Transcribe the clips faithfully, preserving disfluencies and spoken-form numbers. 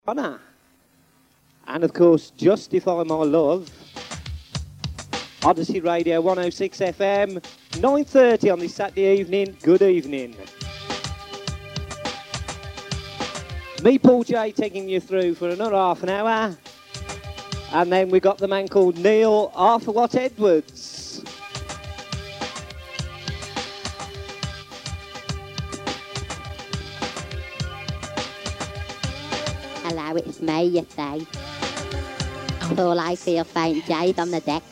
Honor. And of course, Justify My Love. Odyssey Radio one oh six F M, nine thirty on this Saturday evening. Good evening. Me, Paul J, taking you through for another half an hour. And then we got the man called Neil Arthur Watt Edwards. Hello, it's me, you say. Paul, I feel faint Jade on the deck.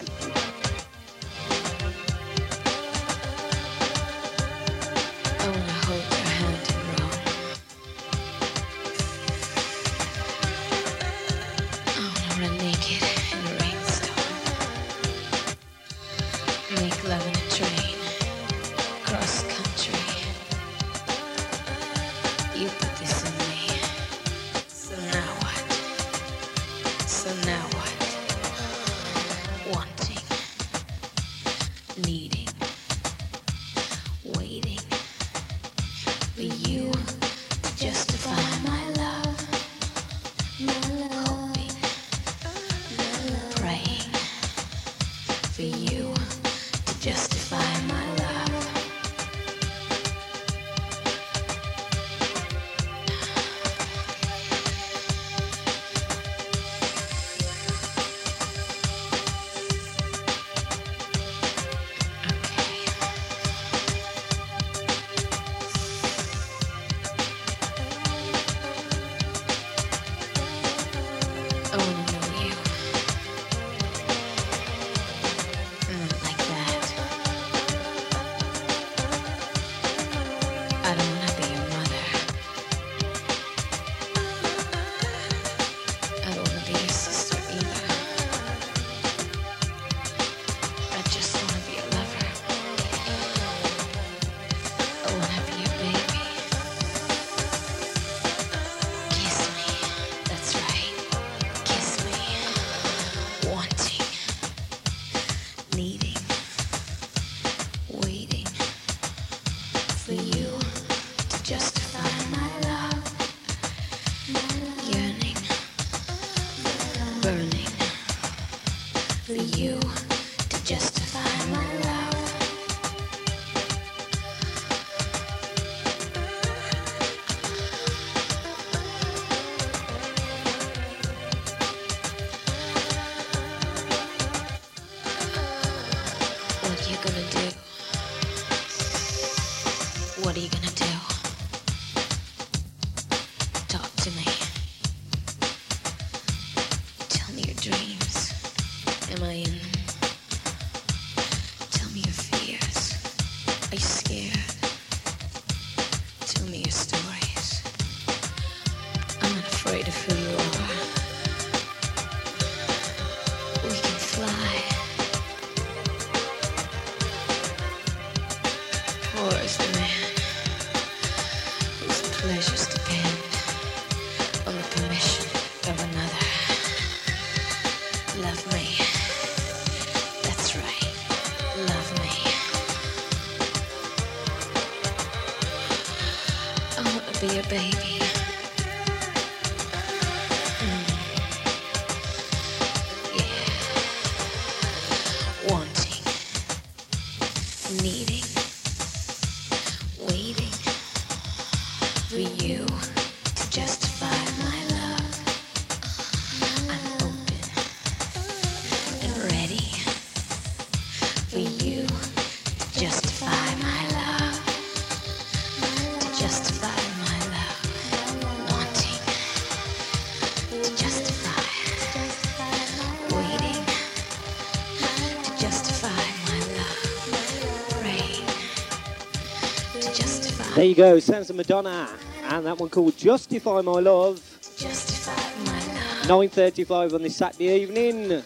There you go, sounds of Madonna, and that one called Justify My Love. Justify My Love. nine thirty-five on this Saturday evening.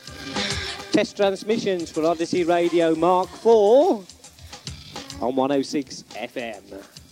Test transmissions for Odyssey Radio Mark four on one oh six F M.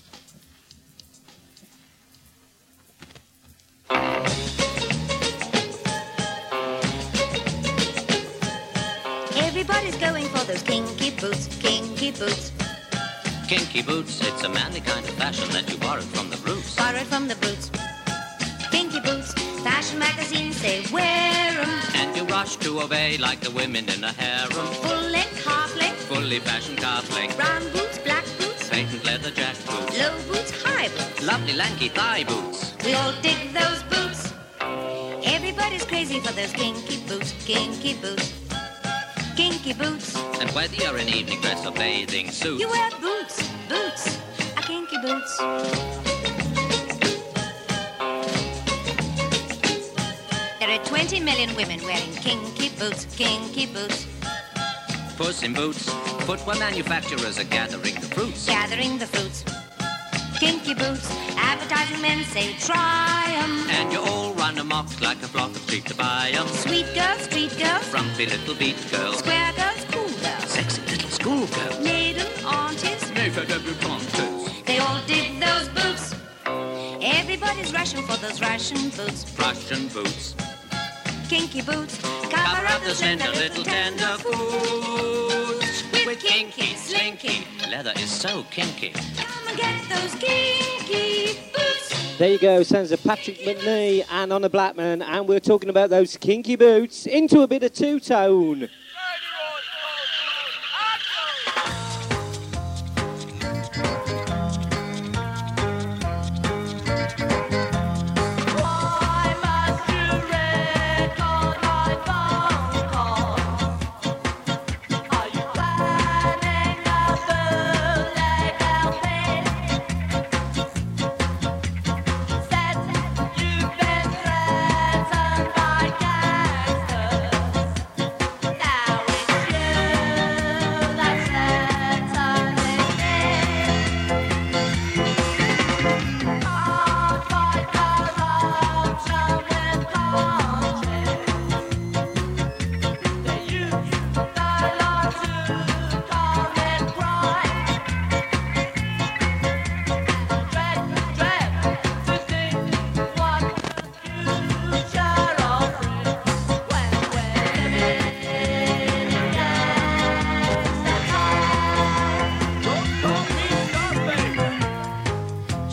Everybody's going for those kinky boots, kinky boots. Kinky boots, it's a manly kind of fashion that you borrowed from the roots. Borrowed from the boots. Kinky boots, fashion magazines say wear 'em. And you rush to obey like the women in a harem. Full length, half length, Fully fashioned calf length. brown boots, black boots, Patent leather jack boots. low boots, high boots. Lovely lanky thigh boots. We all dig those boots. Everybody's crazy for those kinky boots, kinky boots, kinky boots. And whether you're in evening dress or bathing suit, You wear boots, boots, a kinky boots. There are twenty million women wearing kinky boots, kinky boots, Puss in Boots. Footwear manufacturers are gathering the fruits. gathering the fruits. Kinky boots, advertising men say try 'em. And you all run amok like a flock of sheep to buy 'em. Sweet girls, street girls, Frumpy little beat girls. square girls, cool girls, Sexy little schoolgirls. maiden aunties, Never debutantes. they all dig those boots. Everybody's rushing for those Russian boots, Russian boots. kinky boots. Cover up the slender little tender foods. With kinky, slinky. Leather is so kinky. Come and get those kinky boots. There you go, sounds of Patrick McNee and Honor Blackman, and we're talking about those kinky boots into a bit of two-tone. Why must you record my phone calls? Are you planning a bootleg L P? Said you've been threatened by gangsters. Now it's you that's threatening me. Can't fight corruption with conscience. They use the law to commit crime. Dread, dread to think what the future will bring when we're living in gangster times. Don't call me Scarface.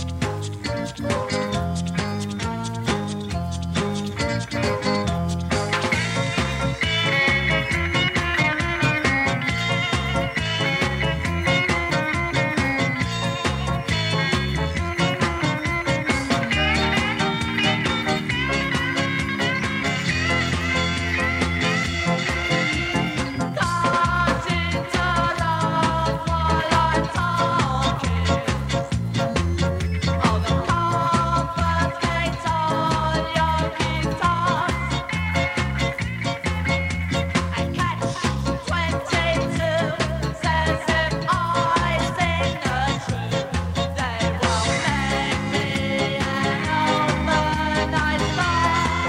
Starting to love while I'm talking. All the confidence on your guitars. I catch twenty-two says if I sing the truth, they won't make me an overnight star.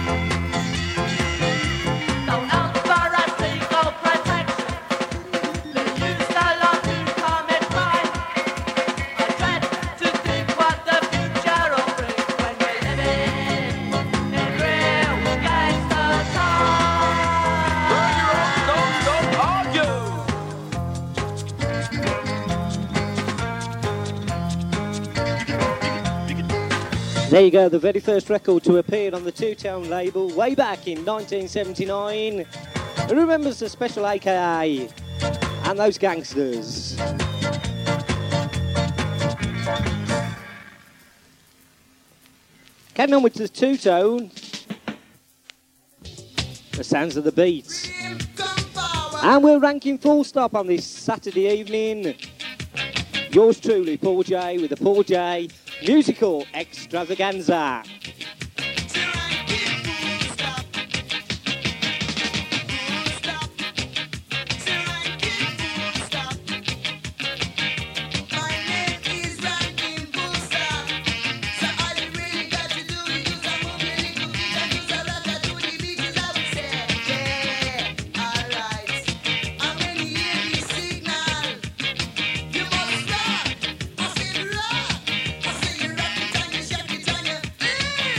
Don't offer us legal protection. They use the law to commit crime. I dread to think what the future will bring when we're living in real gangster times. Don't argue. There you go, the very first record to appear on the Two-Tone label way back in nineteen seventy-nine. Who remembers the Special A K A and those gangsters? Carrying on with the Two-Tone, the sounds of the beats. And we're ranking full stop on this Saturday evening. Yours truly, Paul J, with the Paul J Musical Extravaganza. Signal. You must rock. I see you rock. I see you rock it and you shake it and you.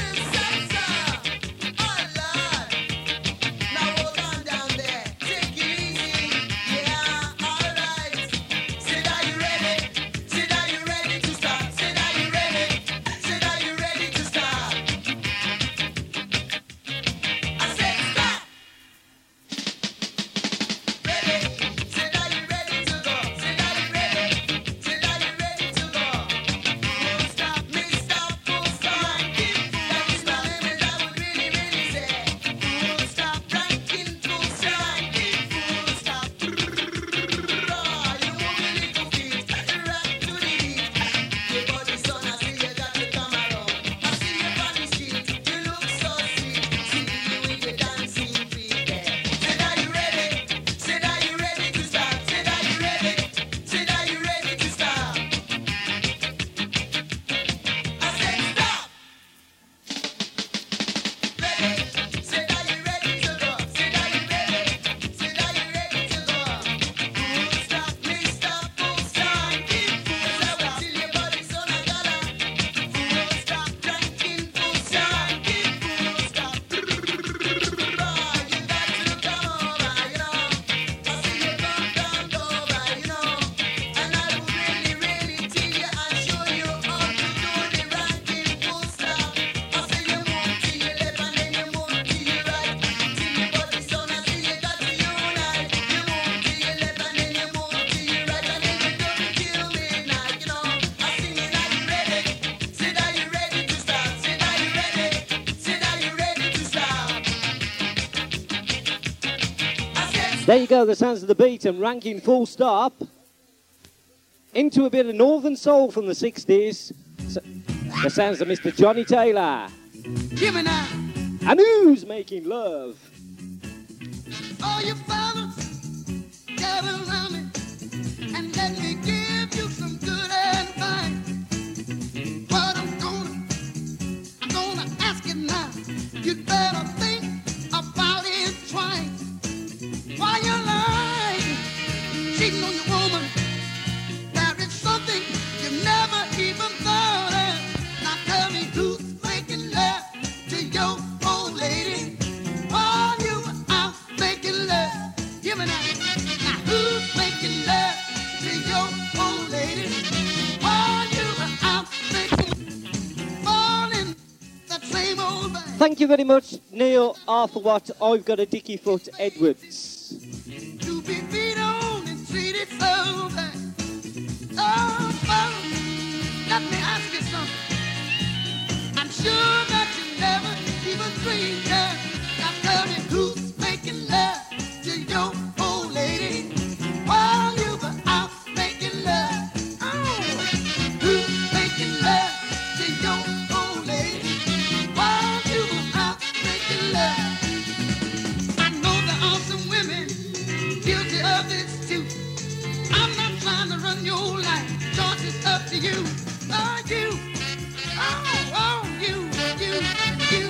There you go, the sounds of the beat and ranking full stop into a bit of Northern Soul from the sixties. So, the sounds of Mister Johnny Taylor. Give me now. And Who's Making Love? All you fellas, gather around me and let me give you some good advice. What I'm gonna, I'm gonna ask you now. You'd better think about it twice. While you're lying, cheating on your woman, there is something you never even thought of. Now tell me who's making love to your old lady while you were out making love. Give me that. Now who's making love to your old lady while you were out making, falling that same old bag? Thank you very much, Neil Arthur Watt. I've got a Dicky Foot Edwards. To be beat on and treated so bad. Oh, fellas, let me ask you something. I'm sure that you never even dreamed that. Now tell me who's making love to your old lady while you were out making love. Oh, who's making love to your old lady while you were out making love? I know there are some women guilty of this too. I'm not trying to run your life. Choice is up to you. Oh, you. Oh, oh, you, you, you.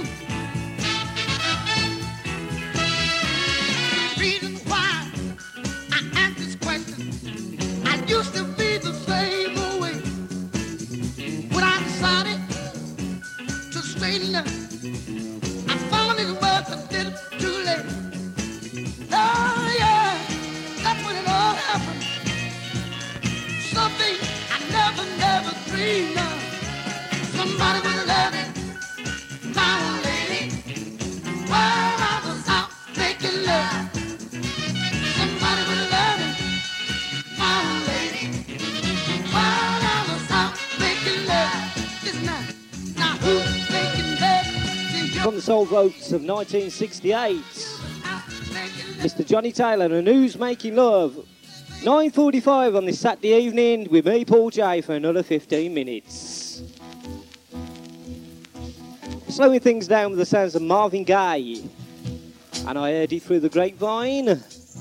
Reason why I ask this question. I used to be the same way. When I decided to straighten up, I found it was a little too late. Oh, yeah, that's when it all happened. Something I never, never dreamed of. Somebody was loving my old lady while I was out making love. Somebody was loving my old lady while I was out making love. Listen now, now who's making love to your From the Soul Votes of nineteen sixty-eight, out making love? Mister Johnny Taylor and Who's Making Love? nine forty-five on this Saturday evening with me, Paul J, for another fifteen minutes. Slowing things down with the sounds of Marvin Gaye. And I heard it through the grapevine.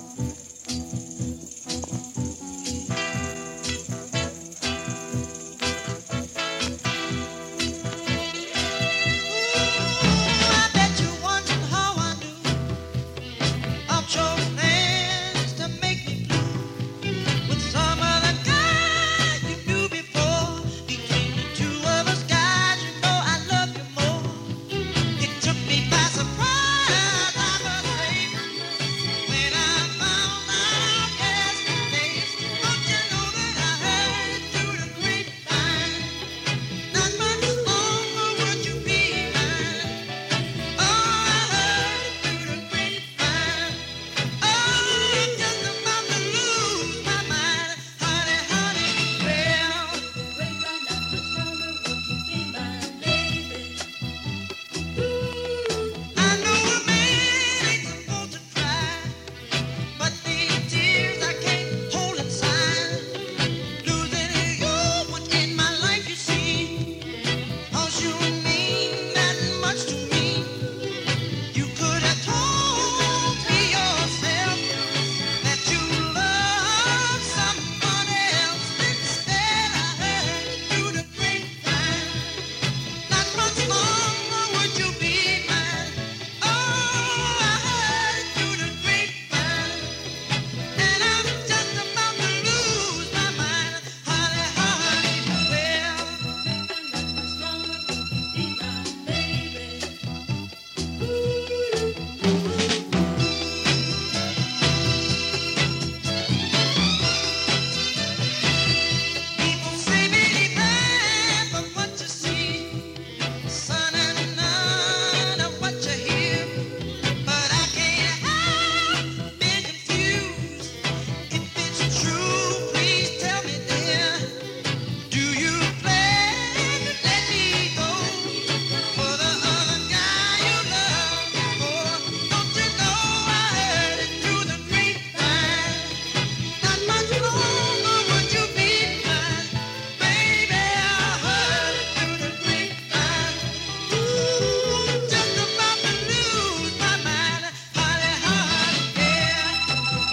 I bet you wondered how I knew of your plans to make me blue with some other guy you knew before. Between the two of us guys, you know I love you more. It took me by surprise, I must say, when I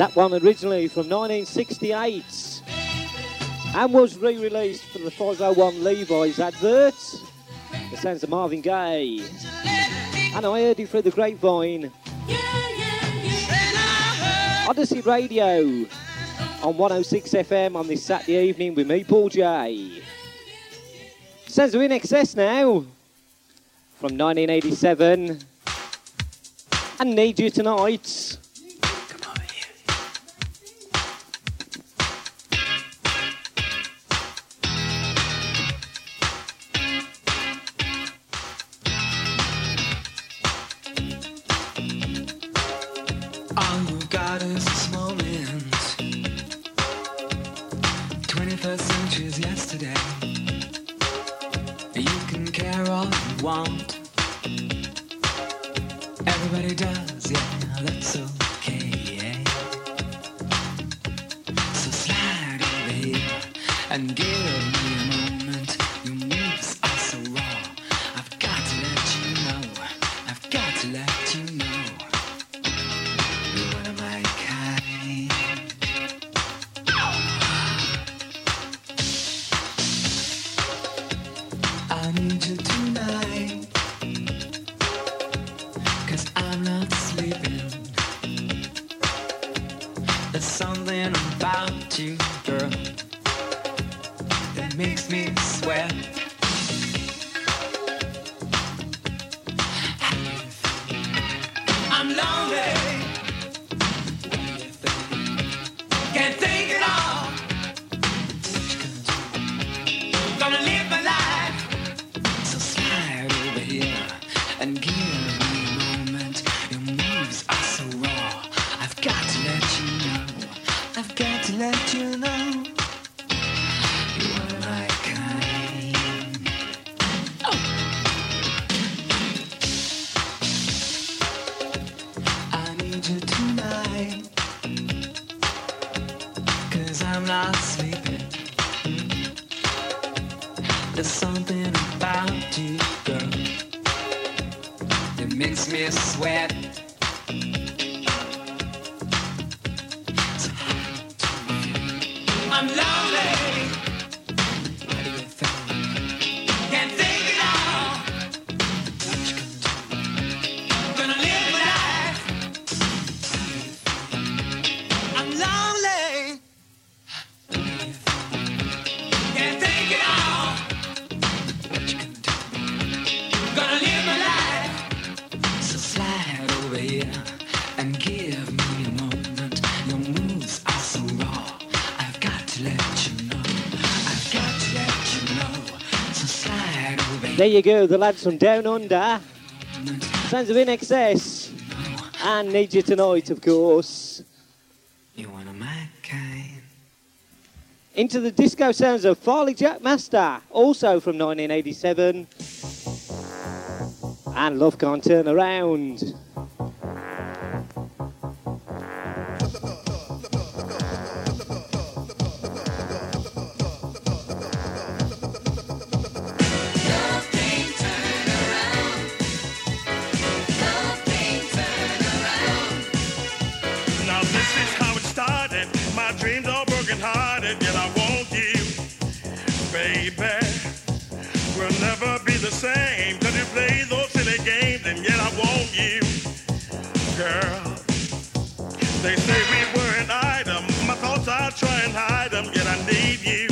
That one originally from nineteen sixty-eight and was re-released for the five oh one Levi's advert. The sounds of Marvin Gaye. And I heard it through the grapevine. Odyssey Radio on one oh six F M on this Saturday evening with me, Paul J. Sounds of In Excess now from nineteen eighty-seven and Need You Tonight. Want. Everybody does, yeah, that's okay, yeah. So slide over here and give me a moment. Your moves are so raw. I've got to let you know. I've got to let you know. You're one of my kind. I need you tonight. I'm not sleeping. There's something about you, girl, that makes me sweat. I'm lonely. Can't think it all. Gonna live my life. So slide over here and give let you know you are my kind. Oh. I need you tonight, 'cause I'm not sleeping. There's something about you, girl, that makes me sweat. I'm lonely. What do you think? Can't think it all. What you gonna do? Gonna live my life. I'm lonely. What do you think? Can't think it all. What you gonna do? Gonna live my life. So slide over here and give me a moment. Your moves are so raw. Let you know. I've got to let you know. So slide over. There you go, the lads from Down Under. Sounds of In Excess. And Need You Tonight, of course. You're one of my kind. Into the disco sounds of Farley Jack Master, also from nineteen eighty-seven. And Love Can't Turn Around. Same, cause you play those silly games, and yet I want you, girl. They say we were an item, my thoughts I try and hide them, yet I need you.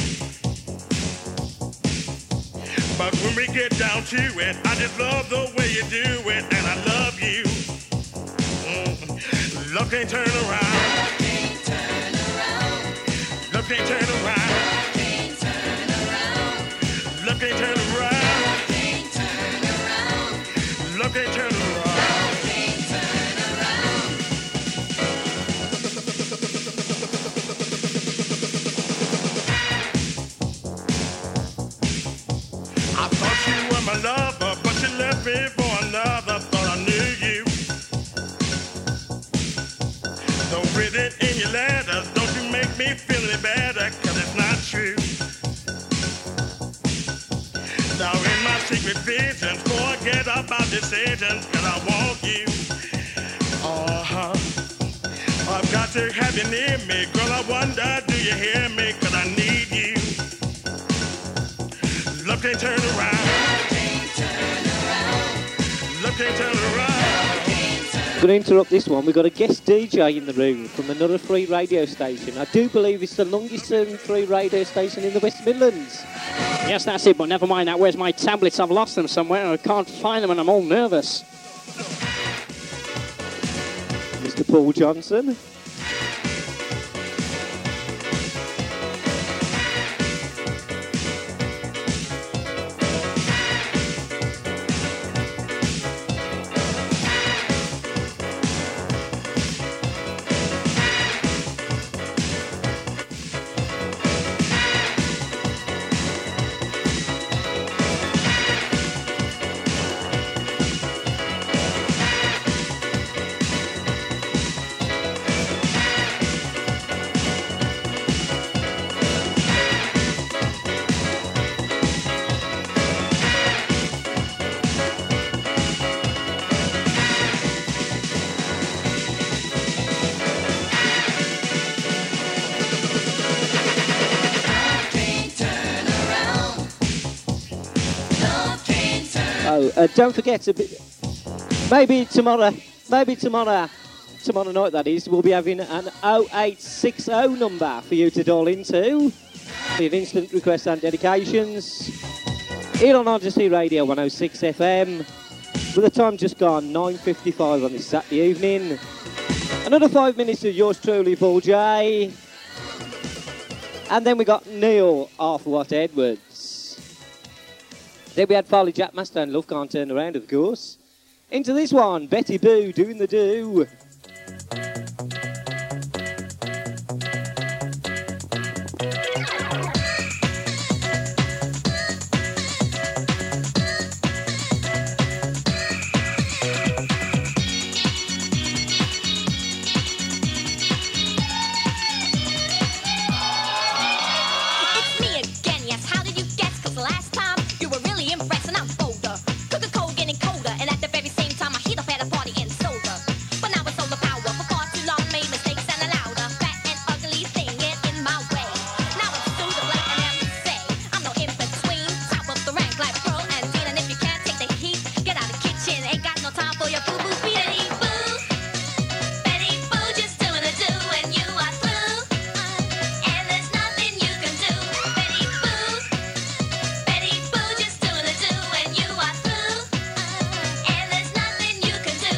But when we get down to it, I just love the way you do it, and I love you. Mm. Love can't turn around. Love can't turn around. Love can't turn around. Love can't turn around. Love can't turn around. Love can't turn around. Love can't turn around. I thought you were my lover, but you left me for another. Thought I knew you. Don't read it in your letters. Don't you make me feel any better, 'cause it's not true. Now in my secret visions, forget about decisions, 'cause I want you. Uh-huh. I've got Got to have you near me, girl. I wonder, do you hear me? Cause I need you. Love can't turn around. Love can't turn around. Love can't turn around. I'm going to interrupt this one. We've got a guest D J in the room from another free radio station. I do believe it's the longest serving free radio station in the West Midlands. Yes, that's it, but never mind that. Where's my tablets? I've lost them somewhere and I can't find them and I'm all nervous. Mister Paul Johnson. Uh, don't forget, to be, maybe tomorrow, maybe tomorrow, tomorrow night that is, we'll be having an oh eight six oh number for you to dial into for your instant requests and dedications. Here on R G C Radio one oh six F M, with the time just gone nine fifty-five on this Saturday evening. Another five minutes of yours truly, Paul J. And then we got Neil Arthurwatt Edwards. Then we had Farley Jackmaster and Love Can't Turn Around, of course. Into this one, Betty Boo doing the do. But now it's solar power for far too long, made mistakes and allowed a fat and ugly thing get in my way. Now it's too the black and have to say I'm no in between, top of the rank like Pearl and Dean. And if you can't take the heat, get out of the kitchen. Ain't got no time for your boo boo feet. Betty Boo, Betty Boo, just doing a do and you are through. And there's nothing you can do. Betty Boo, Betty Boo, just doing a do and you are through. And there's nothing you can do.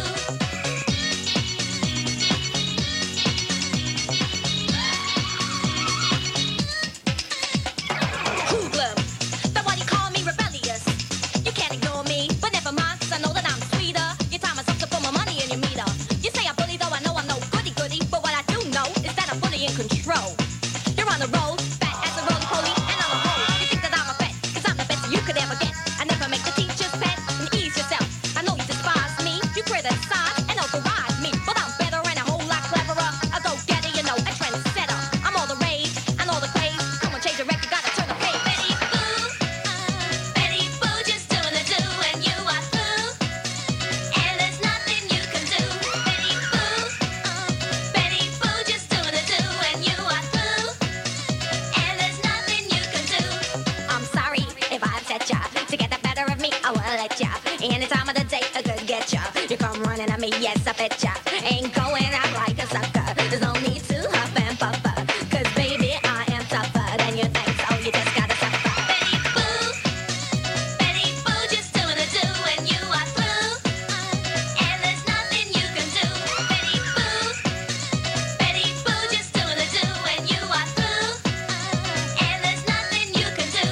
Hoodlum, that's why you call me rebellious. You can't ignore me, but never mind, 'cause I know that I'm sweeter. Your time is up to put my money in your meter. You say I bully, though I know I'm no goody goody, but what I do know is that I'm fully in control. You're on the road, fat as a roly-poly, and I'm a hoe. You think that I'm a pet, 'cause I'm the best you could ever get. I never make the teacher's pet, and ease yourself. I know you despise me, you criticize and override me, but I'm better and a whole lot cleverer. A go-getter, you know, a trendsetter. I'm all the rage and all the craze. Come on, change the record, gotta turn the page. Betty Boo, Betty Boo, just doing the do and you are through. And there's nothing you can do. Betty Boo, Betty Boo, just doing the do and you are through. And there's nothing you can do. I'm sorry if I upset ya. To get the better of me, I will let ya. Any time of the day, I could get ya. You come running at me, yes, I bet ya. Ain't going out like a sucker. There's no need to huff and puffer. 'Cause baby, I am tougher than you think, so you just gotta suffer. Betty Boo, Betty Boo, just doing the do and you are through. And there's nothing you can do. Betty Boo, Betty Boo, just doing the do and you are through. And there's nothing you can do.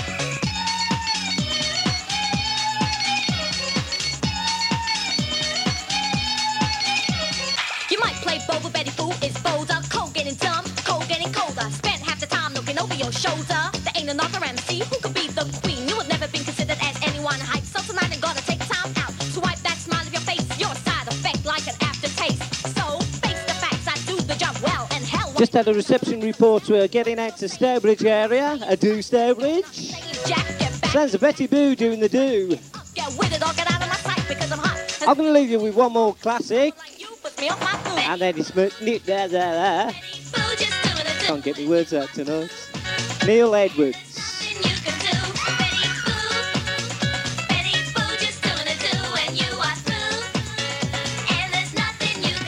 You might play bold, but Betty Boo is bolder. Cold getting dumb, cold getting colder. Spent half the time looking over your shoulder. There ain't another M C who could be the queen. You have never been considered as anyone hype. So tonight I'm gonna take time out to wipe that smile off your face. You're a side effect like an aftertaste. So face the facts, I do the job well. And hell, Just had a reception report. We're getting out to Stourbridge area. A do Stourbridge. Jack, get back Sounds of Betty Boo doing the do. up, get with it or get out of my sight because I'm hot. I'm going to leave you with one more classic. Like you, but me off my foot. And then it's Mo- Ni- there, there, there. Boo, just doing it. Can't get my words out tonight. Neil Edwards. You can do. Betty Boo. Betty Boo, just doing it too. When you are through. And there's nothing you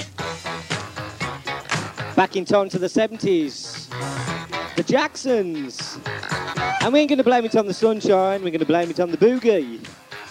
can. Back in time to the seventies. The Jacksons. And we ain't going to blame it on the sunshine, we're going to blame it on the boogie.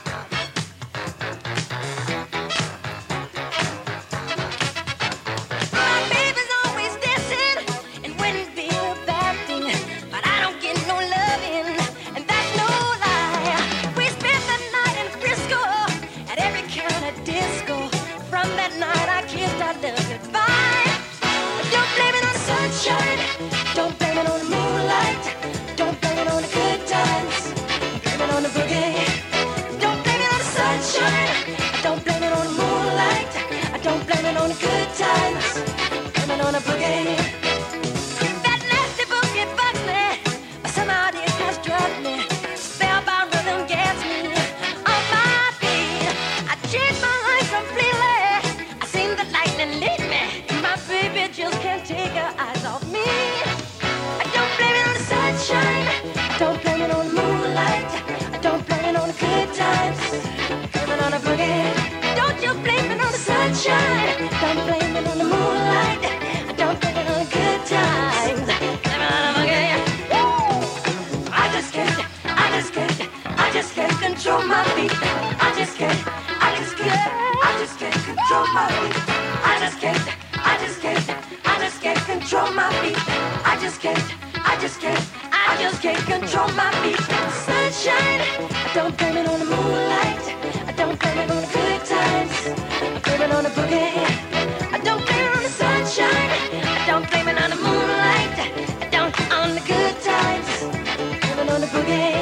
My baby's always dancing and wouldn't be a bad thing, but I don't get no loving, and that's no lie. We spent the night in Frisco at every kind of disco. From that night I kissed our love goodbye. Don't blame it on the sunshine, don't blame it on the moonlight, don't blame it on the good times, blame it on the boogie. Don't blame it on the sunshine, don't blame it on the moonlight, I don't blame it on the good times, blame it on the boogie. That nasty boogie bugs me, somehow it has drugged me. Spellbound rhythm gets me on my feet. I changed my life completely, I seen the lightning lead me. My baby just can't take her eyes off me. I don't blame it on the sunshine, don't blame it on the moonlight, I don't blame it on the good times, blame it on the boogie. Don't you blame it on the sunshine, don't blame it on the moonlight, I don't blame it on the good times, blame it on the boogie. Woo! I just can't, I just can't, I just can't control my feet. I just can't, I just can't, I just can't control my feet. I just can't, I just can't, I just can't control my feet. I just can't, I just can't, I just can't control my feet. Sunshine, I don't blame it on the moonlight, I don't blame it on the good times, I blame it on the boogie. I don't blame it on the sunshine, I don't blame it on the moonlight, I don't on the good times, I blame it on the boogie.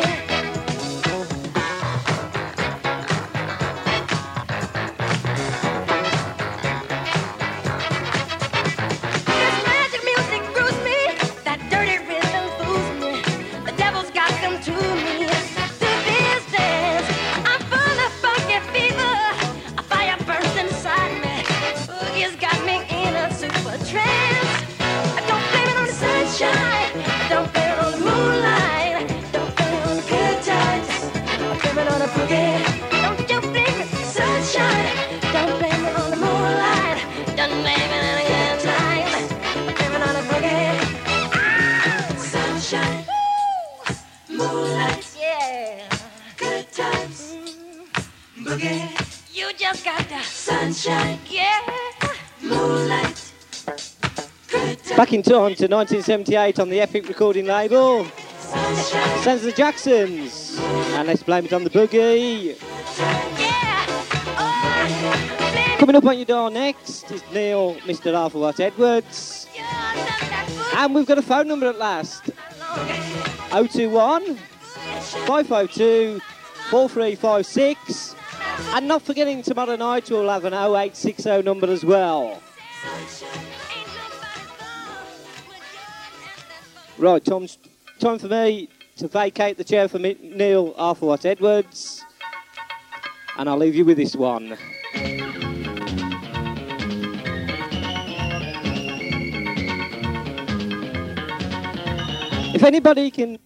This magic music grooves me, that dirty rhythm fools me. The devil's got them to me. To this dance, I'm full of funky fever. A fire burns inside me. Boogie's got me in a super trance. I don't blame it on the sunshine, I don't blame it on the moonlight, don't blame it on the good times, I blame it on the boogie. Don't you blame it on the sunshine, don't blame it on the moonlight, don't blame it on the good times, I blame it on the boogie. Ah, sunshine, woo, moonlight, yeah, good times, boogie. You just got the sunshine, yeah, moonlight. Back in time to nineteen seventy-eight on the Epic recording label. Sends the Jacksons. And let's blame it on the boogie. Coming up on your door next is Neil, Mister Arthur Edwards. And we've got a phone number at last. oh two one, five oh two, four three five six. And not forgetting tomorrow night we'll have an oh eight six oh number as well. Right, Tom, time for me to vacate the chair for me, Neil Arthur Edwards. And I'll leave you with this one. If anybody can